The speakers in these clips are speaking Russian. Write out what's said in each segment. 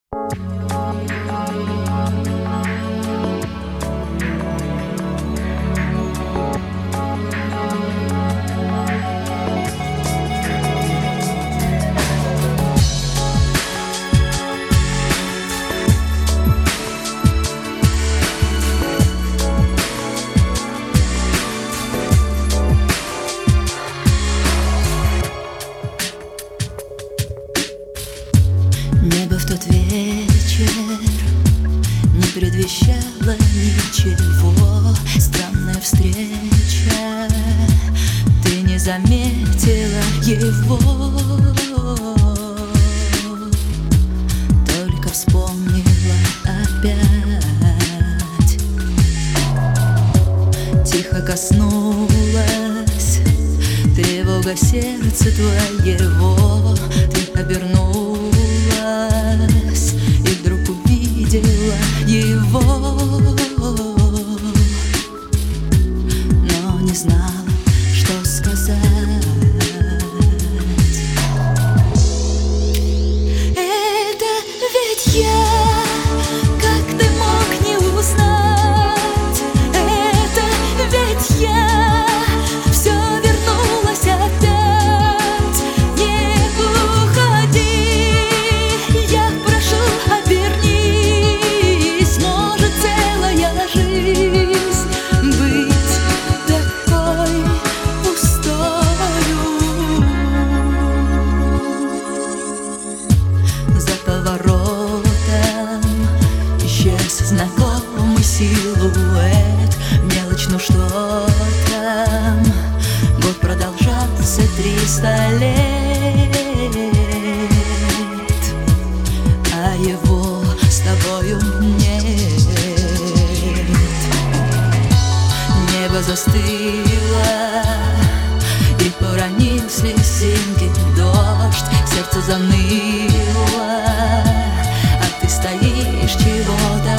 Небо в тот вечер не предвещало ничего. Странная встреча, ты не заметила его, только вспомнила опять. Тихо коснулась тревога сердца твоего. Ты обернулась и вдруг увидела его, но не знала, что сказать. Это ведь я, как ты мог не узнать? Это ведь я, все вернулось опять. Не уходи, я прошу, обернись. Может, целая жизнь быть такой пустою. За поворотом исчез знакомый силуэт. Мелочь, ну что там, год продолжался 300 лет, а его с тобою нет. Небо застыло и поронил слезинки дождь. Сердце заныло, а ты стоишь, чего-то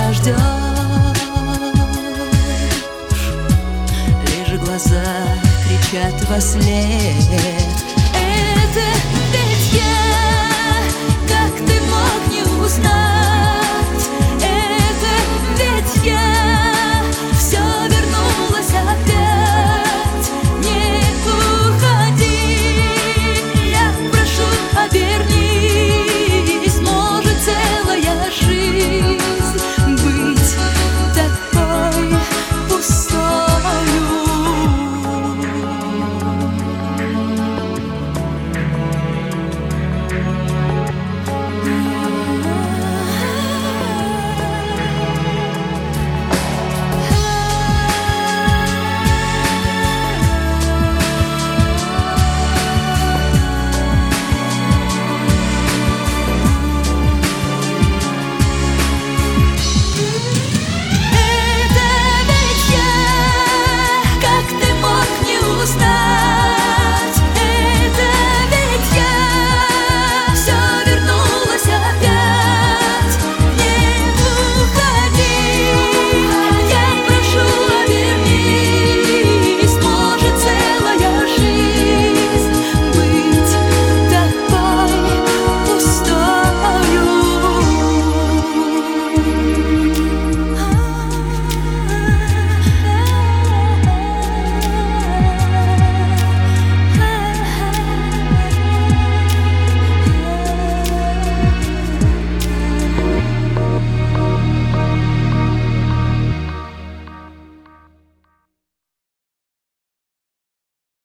ждешь. Лишь глаза кричат вослед.